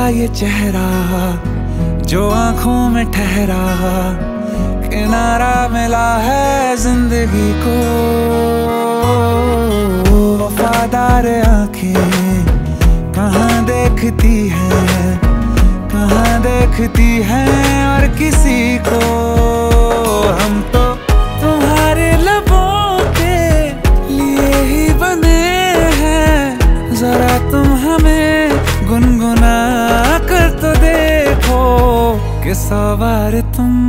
ये चेहरा जो आंखों में ठहरा, किनारा मिला है जिंदगी को। वफादार आंखें कहाँ देखती हैं, कहाँ देखती हैं और किसी को। हम तो तुम्हारे लबों के लिए ही बने हैं, जरा तुम हमें गुनगुना कर तो देखो कि 100 बार तुम